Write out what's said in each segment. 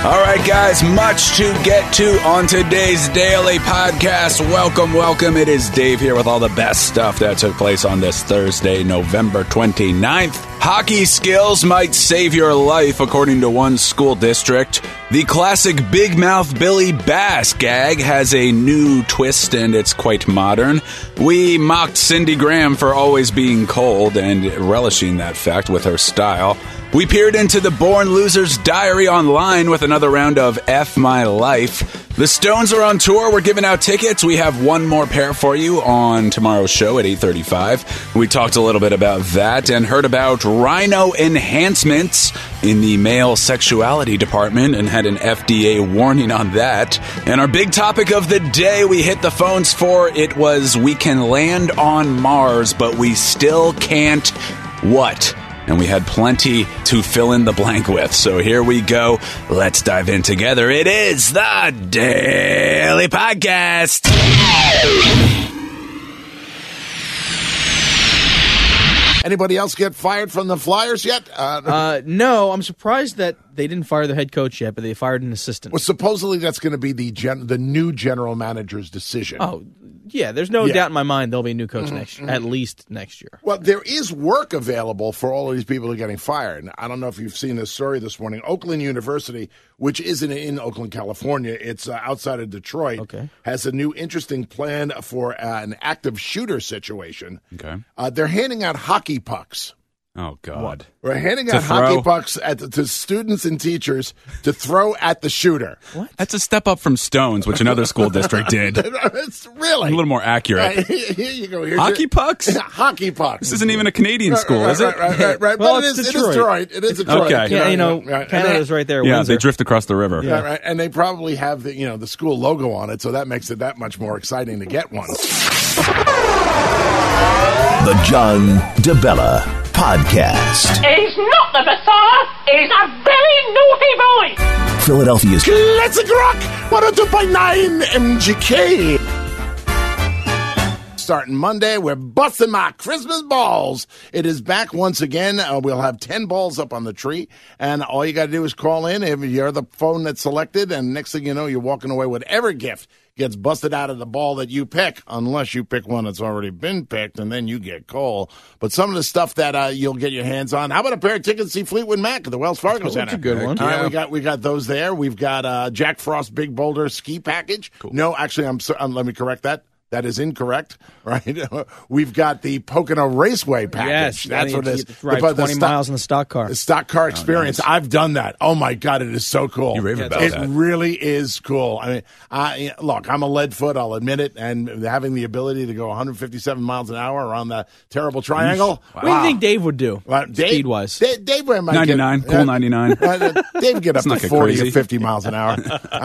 All right, guys, much to get to on today's daily podcast. Welcome. It is Dave here with all the best stuff that took place on this Thursday, November 29th. Hockey skills might save your life, according to one school district. The classic Big Mouth Billy Bass gag has a new twist, and it's quite modern. We mocked Cindy Graham for always being cold and relishing that fact with her style. We peered into the Born Loser's diary online with another round of F My Life. The Stones are on tour. We're giving out tickets. We have one more pair for you on tomorrow's show at 8:35. We talked a little bit about that and heard about rhino enhancements in the male sexuality department and had an FDA warning on that. And our big topic of the day we hit the phones for, it was we can land on Mars, but we still can't what? And we had plenty to fill in the blank with. So here we go. Let's dive in together. It is the Daily Podcast. Anybody else get fired from the Flyers yet? No, I'm surprised that they didn't fire the head coach yet, but they fired an assistant. Well, supposedly that's going to be the new general manager's decision. Oh, yeah, there's no doubt in my mind there'll be a new coach next year, at least next year. Well, there is work available for all of these people who are getting fired. I don't know if you've seen this story this morning. Oakland University, which isn't in Oakland, California, it's outside of Detroit, has a new interesting plan for an active shooter situation. Okay. They're handing out hockey pucks. Oh, God. We're handing out hockey pucks to students and teachers to throw at the shooter. What? That's a step up from Stones, which another school district did. It's really a little more accurate. Here you go. Hockey pucks? Hockey pucks. This isn't even a Canadian school, is it? Right. Well, but it is Detroit. It is Detroit. Okay. Yeah, Canada's right there. Yeah, Windsor. they drift across the river. Yeah, right. And they probably have the school logo on it, so that makes it that much more exciting to get one. The John DeBella Podcast. He's not the Messiah. He's a very naughty boy. Philadelphia's Classic Rock 102.9 MGK. Starting Monday, we're busting my Christmas balls. It is back once again. We'll have 10 balls up on the tree, and all you got to do is call in if you're the phone that's selected, and next thing you know, you're walking away with every gift gets busted out of the ball that you pick, unless you pick one that's already been picked, and then you get coal. But some of the stuff that you'll get your hands on, how about a pair of tickets to see Fleetwood Mac at the Wells Fargo Center? That's a good one. All right, we got those there. We've got Jack Frost Big Boulder ski package. Cool. No, actually, let me correct that. That is incorrect, right? We've got the Pocono Raceway package. Yes, that's what it is. Right, 20 miles in the stock car. The stock car experience. Nice. I've done that. Oh my God, it is so cool. You rave about that. It really is cool. I mean, look, I'm a lead foot. I'll admit it. And having the ability to go 157 miles an hour around the terrible triangle. Wow. What do you think Dave would do? Speed wise, Dave might 99, cool 99. Dave get up to 40 crazy. or 50 miles an hour.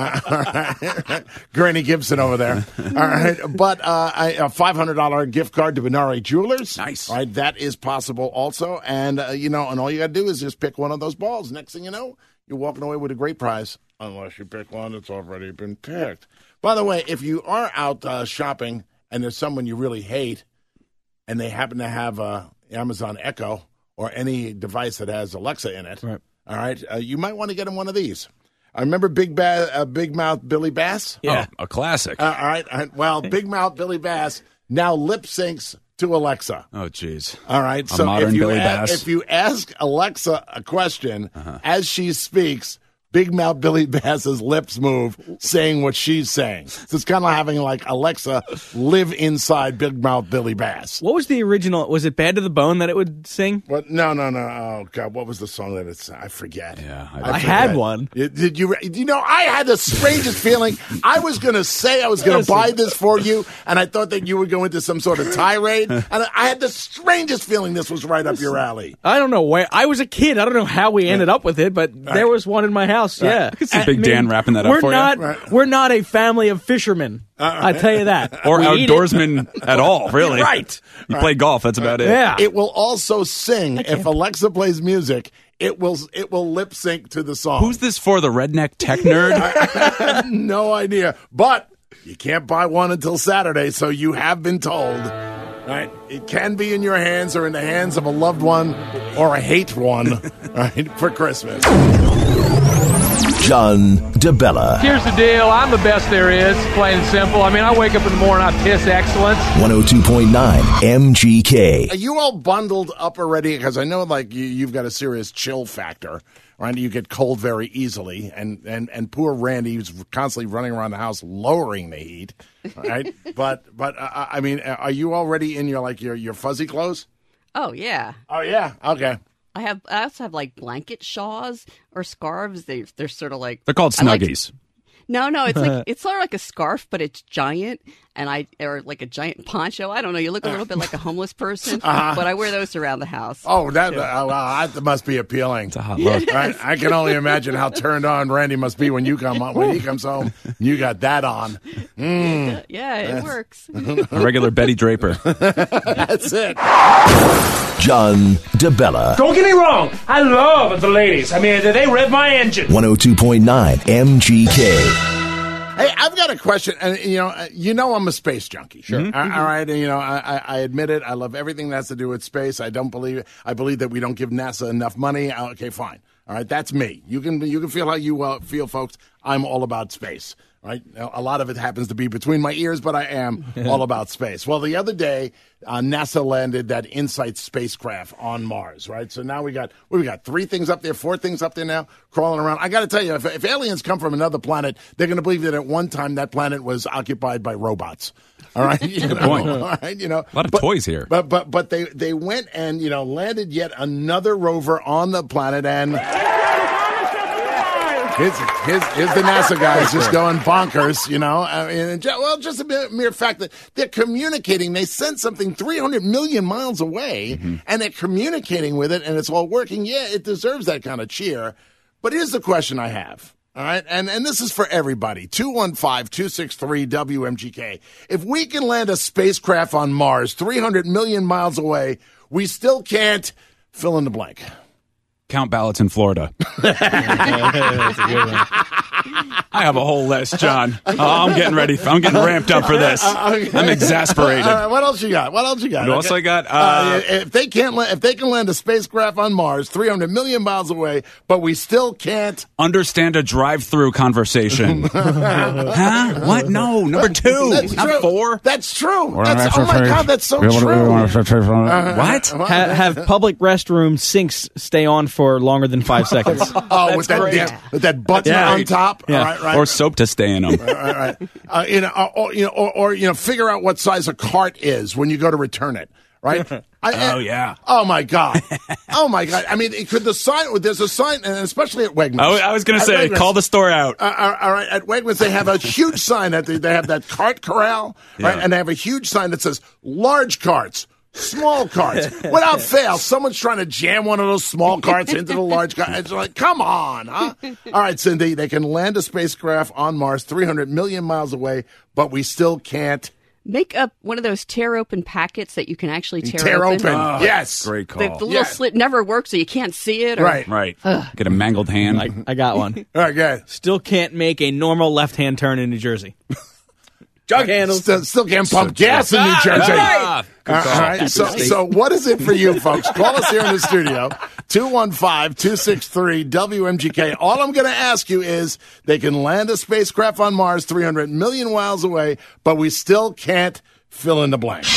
Granny Gibson over there. All right, but a $500 gift card to Benari Jewelers. Nice. Right, that is possible also. And, and all you got to do is just pick one of those balls. Next thing you know, you're walking away with a great prize, unless you pick one that's already been picked. By the way, if you are out shopping and there's someone you really hate and they happen to have Amazon Echo or any device that has Alexa in it, right. All right, you might want to get them one of these. I remember Big Mouth Billy Bass. Yeah, a classic. All right. Well, Big Mouth Billy Bass now lip syncs to Alexa. Oh, jeez. All right. A modern Billy Bass. If you ask Alexa a question as she speaks, Big Mouth Billy Bass's lips move, saying what she's saying. So it's kind of having like Alexa live inside Big Mouth Billy Bass. What was the original? Was it Bad to the Bone that it would sing? What? No. Oh God, what was the song that it's? I forget. Yeah, I had one. Did you? I had the strangest feeling. I was going to say I was going to buy this for you, and I thought that you would go into some sort of tirade. And I had the strangest feeling this was right up your alley. I don't know where. I was a kid. I don't know how we ended up with it, but there was one in my house. Yeah, I could see Big Dan wrapping that up for you. We're not a family of fishermen. I tell you that. Or outdoorsmen at all, really. Right. You play golf, that's about it. Yeah. It will also sing if Alexa plays music. It will lip sync to the song. Who's this for? The redneck tech nerd? I have no idea. But you can't buy one until Saturday, so you have been told. Right? It can be in your hands or in the hands of a loved one or a hate one, right, for Christmas. John DeBella. Here's the deal. I'm the best there is, plain and simple. I mean, I wake up in the morning, I piss excellence. 102.9 MGK. Are you all bundled up already? Because I know, like, you've got a serious chill factor. Right, you get cold very easily, and poor Randy who's constantly running around the house lowering the heat. Right, but I mean, are you already in your fuzzy clothes? Oh yeah. Oh yeah. Okay. I also have like blanket shawls or scarves. They're sort of like They're called Snuggies. No, it's like it's sort of like a scarf, but it's giant, or like a giant poncho. I don't know. You look a little bit like a homeless person, but I wear those around the house. Oh, that must be appealing. It's a hot look. Right? I can only imagine how turned on Randy must be when he comes home. You got that on. Yeah, it works. A regular Betty Draper. That's it. John DeBella. Don't get me wrong. I love the ladies. I mean, they rev my engine. 102.9 MGK. Hey, I've got a question, and you know I'm a space junkie. Sure. All right, and I admit it. I love everything that has to do with space. I believe that we don't give NASA enough money. Okay, fine. All right, that's me. You can feel how you feel, folks. I'm all about space. Right? A lot of it happens to be between my ears, but I am all about space. Well, the other day, NASA landed that InSight spacecraft on Mars, right? So now we got 3 things up there, 4 things up there now, crawling around. I got to tell you, if aliens come from another planet, they're going to believe that at one time that planet was occupied by robots. All right, good point. All right, a lot of toys here. But they went and landed yet another rover on the planet and. Here's the NASA guys just going bonkers, just a mere fact that they're communicating. They sent something 300 million miles away, and they're communicating with it, and it's all working. Yeah, it deserves that kind of cheer. But here's the question I have, all right? And this is for everybody. 215-263-WMGK. If we can land a spacecraft on Mars 300 million miles away, we still can't fill in the blank. Count ballots in Florida. I have a whole list, John. I'm getting ready. I'm getting ramped up for this. I'm exasperated. What else you got? What else I got? If they can land a spacecraft on Mars 300 million miles away, but we still can't understand a drive-through conversation. Huh? What? No. Number 2. That's not true. 4. That's true. Oh my God, that's so true. What? Have public restroom sinks stay on for longer than 5 seconds. With that button on top. Yeah. Right. Or soap to stay in them. Right. Or figure out what size a cart is when you go to return it. Right? Yeah. Oh my God. I mean, there's a sign, and especially at Wegmans. I was going to say, Wegmans, call the store out. All right. At Wegmans, they have a huge sign that they have that cart corral, right? And they have a huge sign that says large carts. Small carts. Without fail, someone's trying to jam one of those small carts into the large car. It's like, come on, huh? All right, Cindy, they can land a spacecraft on Mars 300 million miles away, but we still can't. Make up one of those tear open packets that you can actually tear open. Yes. Great call. The little slit never works, so you can't see it. Right. Get a mangled hand. I got one. All right, good. Still can't make a normal left-hand turn in New Jersey. Jug handles. Still can't pump gas in New Jersey. All right. So what is it for you, folks? Call us here in the studio, 215-263-WMGK. All I'm going to ask you is, they can land a spacecraft on Mars 300 million miles away, but we still can't fill in the blank.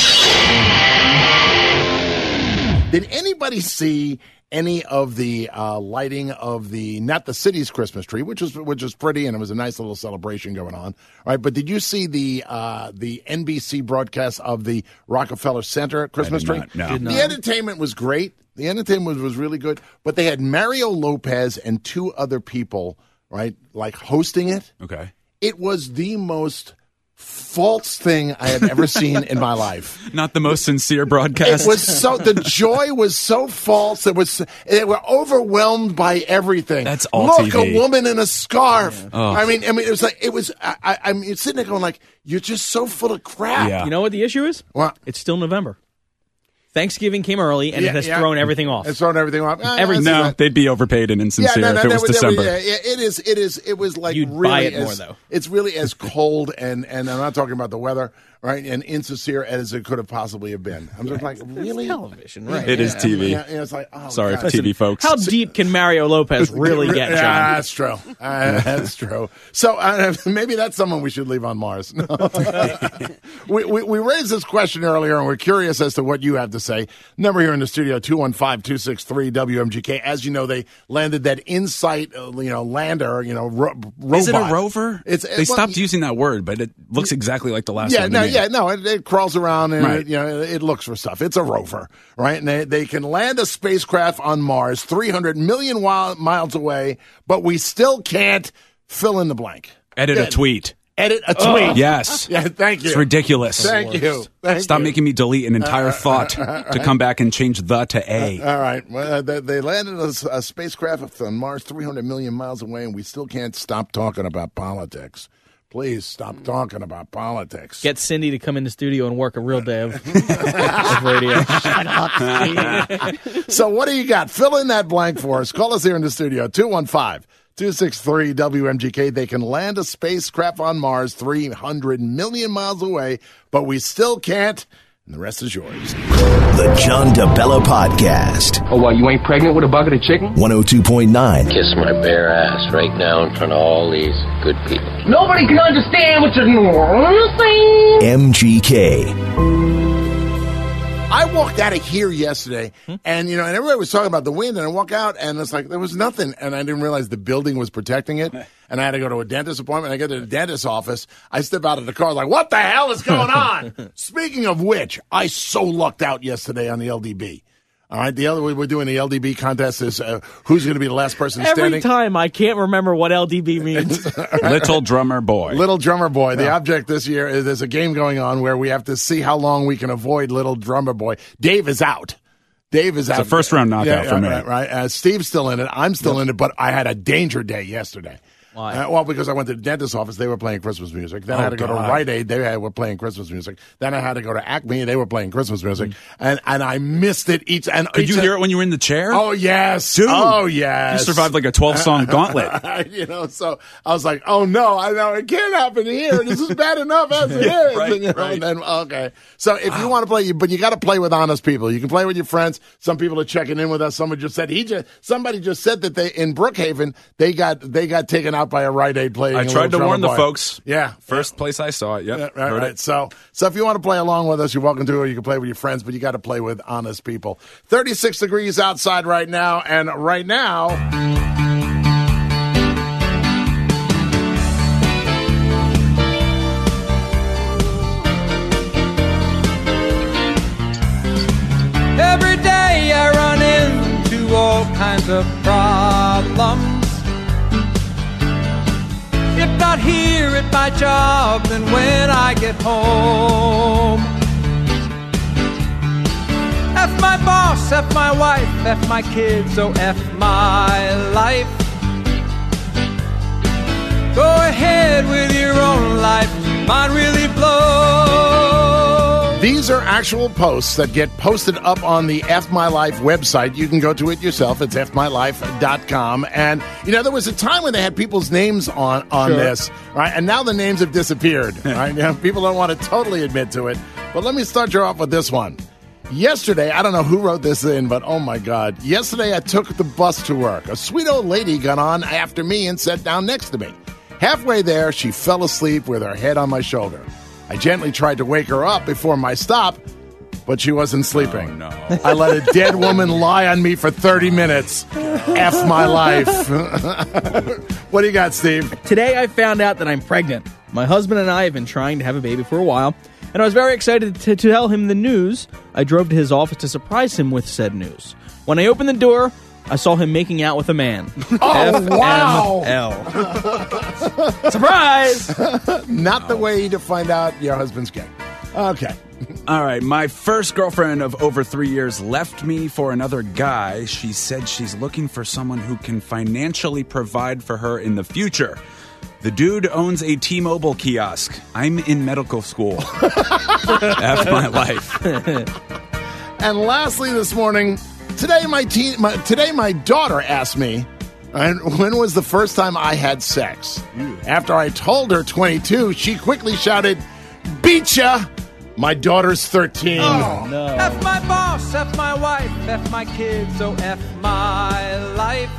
Did anybody see any of the lighting of not the city's Christmas tree, which was pretty, and it was a nice little celebration going on, right? But did you see the NBC broadcast of the Rockefeller Center Christmas tree? No. The entertainment was great. The entertainment was really good, but they had Mario Lopez and 2 other people, right, like hosting it. Okay. It was the most false thing I had ever seen in my life. Not the most sincere broadcast. It was the joy was so false. They were overwhelmed by everything. That's all Look, TV. a woman in a scarf. Oh. I mean, I'm sitting there going like, you're just so full of crap. Yeah. You know what the issue is? What? It's still November. Thanksgiving came early, and it has thrown everything off. It's thrown everything off. No, they'd be overpaid and insincere if it was December. It was like You'd really buy it more, though. It's really as cold, and I'm not talking about the weather, right, and insincere as it could have possibly have been. I'm just like, really? It's television, right? It is TV. It's like, oh, Sorry, God. TV folks. How deep can Mario Lopez really get, John? That's true. That's true. So maybe that's someone we should leave on Mars. No. we raised this question earlier, and we're curious as to what you have to say. Number here in the studio, 215-263-WMGK. As you know, they landed that InSight, lander, robot. Is it a rover? They stopped using that word, but it looks exactly like the last one. It crawls around and it looks for stuff. It's a rover, right? And they can land a spacecraft on Mars 300 million miles away, but we still can't fill in the blank. Edit a tweet. Edit a tweet. Yes. Yeah, thank you. It's ridiculous. Thank you. Stop making me delete an entire thought to come back and change the to A. All right. Well, they landed a spacecraft on Mars 300 million miles away, and we still can't stop talking about politics. Please stop talking about politics. Get Cindy to come in the studio and work a real day of radio. Shut up, Steve. So what do you got? Fill in that blank for us. Call us here in the studio, 215-263-WMGK. They can land a spacecraft on Mars 300 million miles away, but we still can't. And the rest is yours. The John DeBella Podcast. Oh, what, you ain't pregnant with a bucket of chicken? 102.9 Kiss my bare ass right now in front of all these good people. Nobody can understand what you're saying. MGK. I walked out of here yesterday, and everybody was talking about the wind, and I walk out, and it's like there was nothing, and I didn't realize the building was protecting it, and I had to go to a dentist appointment. I get to the dentist's office. I step out of the car, like, what the hell is going on? Speaking of which, I so lucked out yesterday on the LDB. All right, we're doing the LDB contest is who's going to be the last person standing. Every time I can't remember what LDB means. Little drummer boy. Little drummer boy. The object this year is there's a game going on where we have to see how long we can avoid little drummer boy. Dave is out. It's a first round knockout for me. Right. Steve's still in it. I'm still in it, but I had a danger day yesterday. Why? Well, because I went to the dentist's office, they were playing Christmas music. Then I had to go to Rite Aid, they were playing Christmas music. Then I had to go to Acme, they were playing Christmas music. And I missed it each. And Could you hear it when you were in the chair? Oh, yes. Dude, oh, yes. You survived like a 12-song gauntlet. So I was like, oh, no, I know it can't happen here. This is bad enough as it is. Right. And then, okay. So if you want to play, but you got to play with honest people. You can play with your friends. Some people are checking in with us. Somebody just said that they in Brookhaven, they got taken out by a Rite Aid player. I tried to warn the folks. Yeah. First place I saw it. Yep. Yeah, right. So if you want to play along with us, you're welcome to, or you can play with your friends, but you got to play with honest people. 36 degrees outside right now, and right now. Every day I run into all kinds of problems. If not here at my job, then when I get home. F my boss, F my wife, F my kids, oh F my life. Go ahead with your own life, mine really blows. These are actual posts that get posted up on the F My Life website. You can go to it yourself. It's fmylife.com. And, there was a time when they had people's names on this, right? And now the names have disappeared, right? People don't want to totally admit to it. But let me start you off with this one. Yesterday, I don't know who wrote this in, but oh my God. Yesterday, I took the bus to work. A sweet old lady got on after me and sat down next to me. Halfway there, she fell asleep with her head on my shoulder. I gently tried to wake her up before my stop, but she wasn't sleeping. Oh, no. I let a dead woman lie on me for 30 minutes. F my life. What do you got, Steve? Today I found out that I'm pregnant. My husband and I have been trying to have a baby for a while, and I was very excited to tell him the news. I drove to his office to surprise him with said news. When I opened the door, I saw him making out with a man. Oh, wow. FML. Surprise! Not the way to find out your husband's gay. Okay. All right. My first girlfriend of over 3 years left me for another guy. She said she's looking for someone who can financially provide for her in the future. The dude owns a T-Mobile kiosk. I'm in medical school. F my life. And lastly this morning, today my daughter asked me, when was the first time I had sex? After I told her 22, she quickly shouted, Beat ya. My daughter's 13. Oh, no. F my boss, F my wife, F my kids, so F my life.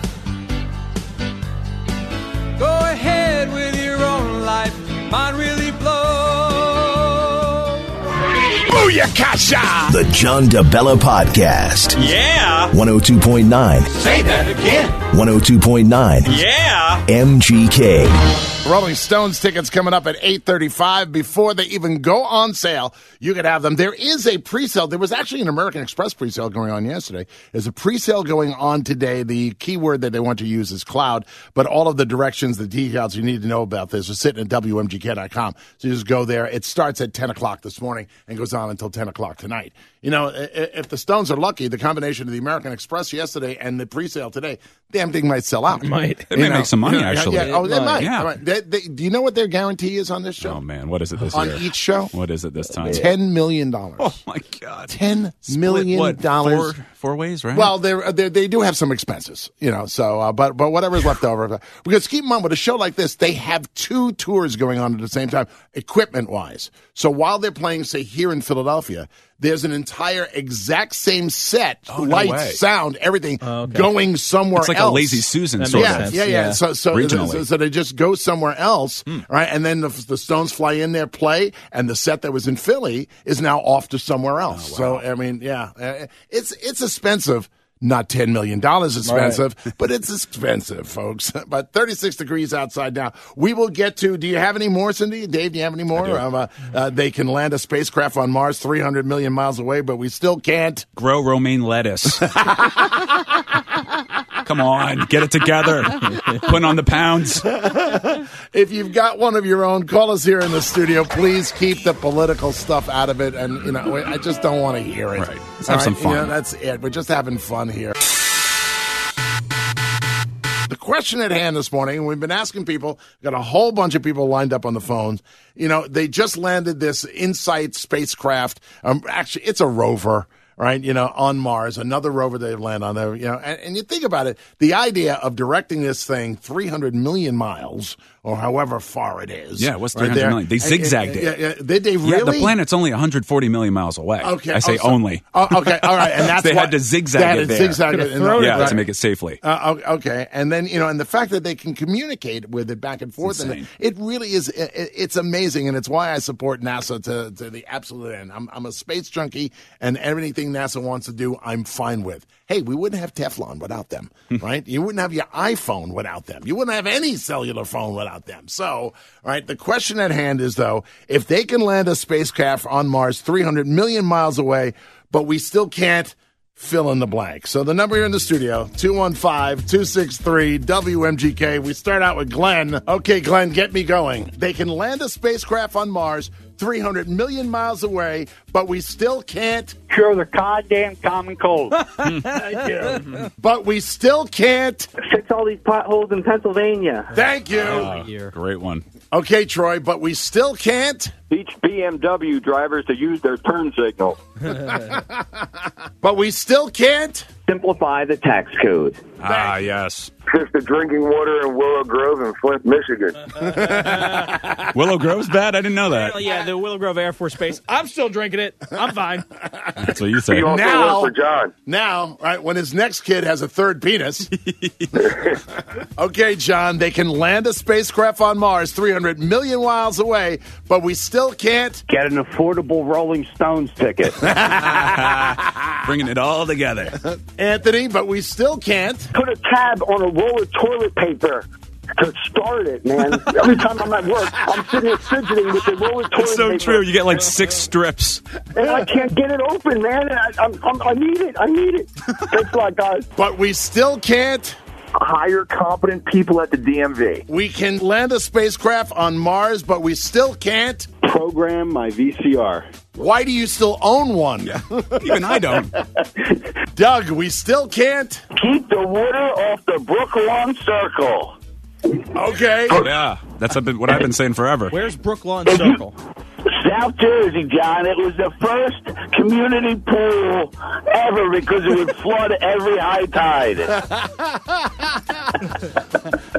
Go ahead with your own life. Mine really blows. Booyakasha! The John DeBella Podcast. Yeah. 102.9. Say that again. 102.9. Yeah. MGK. Rolling Stones tickets coming up at 8:35. Before they even go on sale, you could have them. There is a pre-sale. There was actually an American Express pre-sale going on yesterday. There's a pre-sale going on today. The keyword that they want to use is cloud, but all of the directions, the details you need to know about this are sitting at WMGK.com. So you just go there. It starts at 10 o'clock this morning and goes on until 10 o'clock tonight. You know, if the Stones are lucky, the combination of the American Express yesterday and the pre-sale today, damn thing might sell out. It might. They may make some money, actually. Yeah. Oh, they might. Yeah. Do you know what their guarantee is on this show? Oh, man. What is it this on year? On each show? What is it this time? $10 million. Oh, my God. $10 million. What, four ways, right? Well, they do have some expenses, you know, so, but whatever's left over. Because keep in mind, with a show like this, they have 2 tours going on at the same time, equipment-wise. So while they're playing, say, here in Philadelphia, there's an entire exact same set, lights, sound, everything, going somewhere else. It's like a Lazy Susan sort of. Yeah. So they just go somewhere else, right? And then the Stones fly in there, play, and the set that was in Philly is now off to somewhere else. Oh, wow. So, I mean, it's expensive. Not $10 million expensive, but it's expensive, folks. But 36 degrees outside now. We will get to, do you have any more, Cindy? Dave, do you have any more? They can land a spacecraft on Mars 300 million miles away, but we still can't grow romaine lettuce. Come on, get it together. Put on the pounds. If you've got one of your own, call us here in the studio. Please keep the political stuff out of it. And, you know, I just don't want to hear it. Right. Let's have some fun. You know, that's it. We're just having fun here. The question at hand this morning, and we've been asking people, got a whole bunch of people lined up on the phones. You know, they just landed this InSight spacecraft. Actually, it's a rover. Right, you know, on Mars, another rover they've landed on there, you know, and you think about it, the idea of directing this thing 300 million miles or however far it is. Yeah, what's 300 million? They zigzagged it. Did they really? Yeah, the planet's only 140 million miles away. Okay. I say only. Okay, all right. And that's they had to zigzag it there. To make it safely. Okay. And then, you know, and the fact that they can communicate with it back and forth, and it really is, it's amazing. And it's why I support NASA to the absolute end. I'm a space junkie, and everything NASA wants to do, I'm fine with. Hey, we wouldn't have Teflon without them, right? You wouldn't have your iPhone without them. You wouldn't have any cellular phone without them. So, right, the question at hand is, though, if they can land a spacecraft on Mars 300 million miles away, but we still can't fill in the blank. So the number here in the studio, 215-263-WMGK. We start out with Glenn. Okay, Glenn, get me going. They can land a spacecraft on Mars 300 million miles away, but we still can't cure the goddamn common cold. Thank you. But we still can't fix all these potholes in Pennsylvania. Thank you. Great one. Okay, Troy, but we still can't teach BMW drivers to use their turn signal. But we still can't simplify the tax code. Yes. Fix the drinking water in Willow Grove in Flint, Michigan. Willow Grove's bad? I didn't know that. Yeah, the Willow Grove Air Force Base. I'm still drinking it. I'm fine. That's what you say. You also work for John. Now, right, when his next kid has a third penis. Okay, John, they can land a spacecraft on Mars 300 million miles away, but we still can't get an affordable Rolling Stones ticket. Bringing it all together. Anthony, but we still can't put a tab on a roll of toilet paper to start it, man. Every time I'm at work, I'm sitting there fidgeting with the roll of toilet paper. It's so true. You get like 6 strips. And I can't get it open, man. I need it. Thanks a lot, guys. But we still can't hire competent people at the DMV. We can land a spacecraft on Mars, but we still can't program my VCR. Why do you still own one? Yeah. Even I don't. Doug, we still can't keep the water off the Brook Lawn Circle. Okay. Yeah, that's what I've been saying forever. Where's Brook Lawn Circle? South Jersey, John. It was the first community pool ever because it would flood every high tide.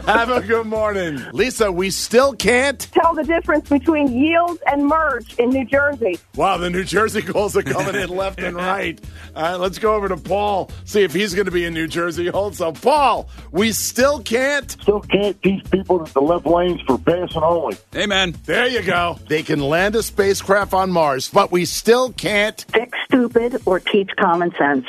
Have a good morning. Lisa, we still can't tell the difference between yield and merge in New Jersey. Wow, the New Jersey calls are coming in left and right. All right, let's go over to Paul, see if he's going to be in New Jersey also. Paul, we still can't teach people that the left lane's for passing only. Amen. There you go. They can land a spacecraft on Mars, but we still can't fix stupid or teach common sense.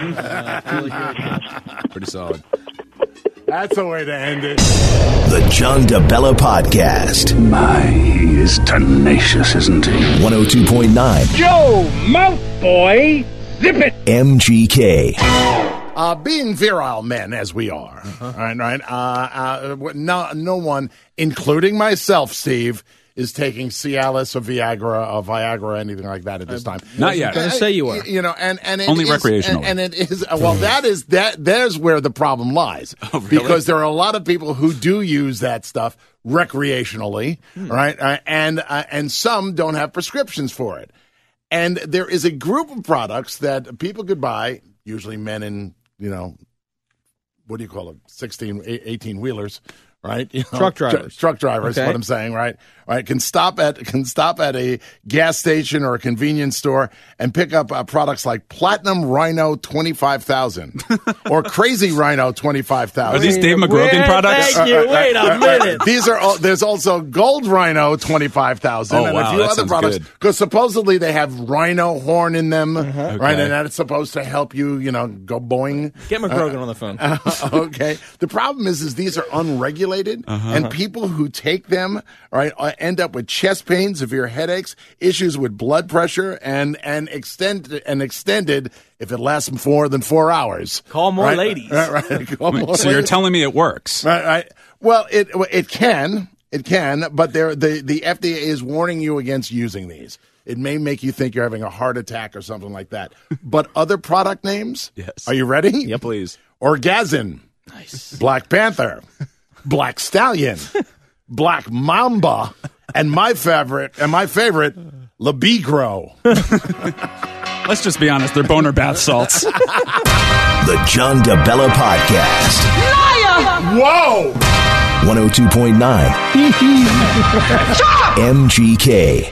Pretty solid. That's the way to end it. The John DeBella Podcast. My, he is tenacious, isn't he? 102.9. Joe, mouth boy, zip it. MGK. Being virile men as we are, right? No one, including myself, Steve, is taking Cialis or Viagra, or anything like that at this time. Not yet. I was going to say you are. You know, and it only is, recreational. And it is there's where the problem lies. Oh, really? Because there are a lot of people who do use that stuff recreationally, right? And some don't have prescriptions for it. And there is a group of products that people could buy, usually men in, what do you call them, 16, 18-wheelers, right? Truck drivers. Truck drivers, okay. What I'm saying, right? Right, can stop at a gas station or a convenience store and pick up products like Platinum Rhino 25,000 or Crazy Rhino 25,000. Are these Dave McGrogan products? Thank you. Wait a minute. These are there's also Gold Rhino 25,000 Oh, and wow, a few that other sounds products good. because supposedly they have rhino horn in them, right? Okay. And that's supposed to help you, go boing. Get McGrogan on the phone. Okay. The problem is these are unregulated, and people who take them, right, end up with chest pains, severe headaches, issues with blood pressure, and extended if it lasts more than 4 hours. Call more right? ladies. Right. Call more So you're ladies. telling me it works? Right. Well, it can, but the FDA is warning you against using these. It may make you think you're having a heart attack or something like that. But other product names? Yes. Are you ready? Yep, please. Orgazin. Nice. Black Panther. Black Stallion. Black Mamba. And my favorite, Labigro. Let's just be honest, they're boner bath salts. The John DeBella Podcast. Whoa! 102.9 MGK.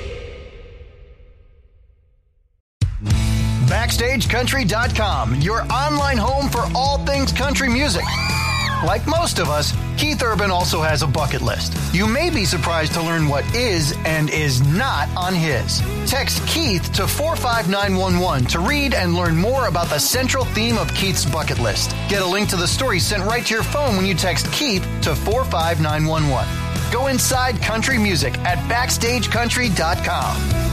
BackstageCountry.com, your online home for all things country music. Like most of us, Keith Urban also has a bucket list. You may be surprised to learn what is and is not on his. Text Keith to 45911 to read and learn more about the central theme of Keith's bucket list. Get a link to the story sent right to your phone when you text Keith to 45911. Go inside country music at BackstageCountry.com.